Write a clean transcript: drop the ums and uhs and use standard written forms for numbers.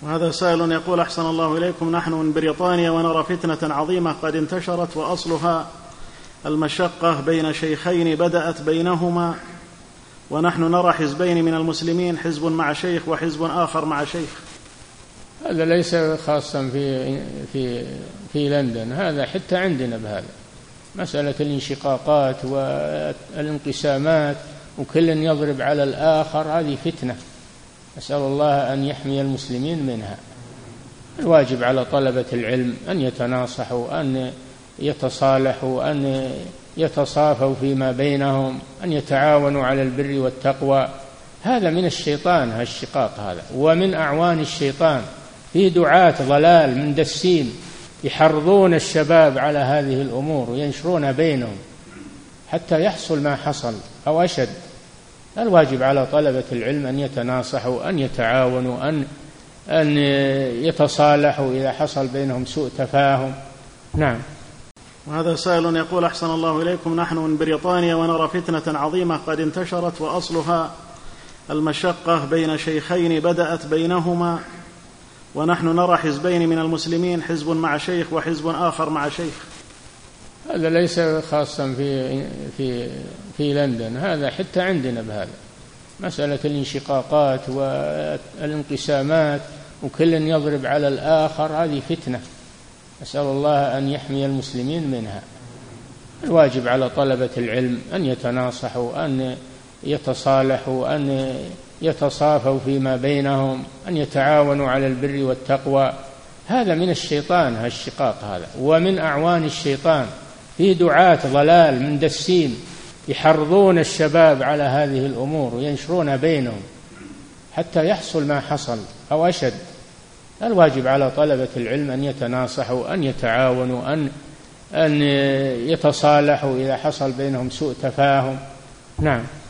وهذا سائل يقول: أحسن الله إليكم، نحن من بريطانيا ونرى فتنة عظيمة قد انتشرت وأصلها المشقة بين شيخين بدأت بينهما، ونحن نرى حزبين من المسلمين، حزب مع شيخ وحزب آخر مع شيخ. هذا ليس خاصا في لندن، هذا حتى عندنا بهذا مسألة الانشقاقات والانقسامات وكل يضرب على الآخر، هذه فتنة، نسأل الله أن يحمي المسلمين منها. الواجب على طلبة العلم أن يتناصحوا، أن يتصالحوا، أن يتصافوا فيما بينهم، أن يتعاونوا على البر والتقوى. هذا من الشيطان، هالشقاق هذا، ومن أعوان الشيطان. في دعاة ضلال مندسين يحرضون الشباب على هذه الأمور وينشرون بينهم حتى يحصل ما حصل أو أشد. الواجب على طلبة العلم أن يتناصحوا، أن يتعاونوا، أن يتصالحوا إذا حصل بينهم سوء تفاهم. نعم. وهذا سائل يقول: أحسن الله إليكم، نحن من بريطانيا ونرى فتنة عظيمة قد انتشرت وأصلها المشقة بين شيخين بدأت بينهما، ونحن نرى حزبين من المسلمين، حزب مع شيخ وحزب آخر مع شيخ. هذا ليس خاصا في لندن، هذا حتى عندنا بهذا مسألة الانشقاقات والانقسامات وكل يضرب على الآخر، هذه فتنة، نسأل الله أن يحمي المسلمين منها. الواجب على طلبة العلم أن يتناصحوا، أن يتصالحوا، أن يتصافوا فيما بينهم، أن يتعاونوا على البر والتقوى. هذا من الشيطان، هالشقاق هذا، ومن أعوان الشيطان. في دعاة ضلال مندسين يحرضون الشباب على هذه الأمور وينشرون بينهم حتى يحصل ما حصل أو أشد. الواجب على طلبة العلم أن يتناصحوا، أن يتعاونوا، أن يتصالحوا إذا حصل بينهم سوء تفاهم. نعم.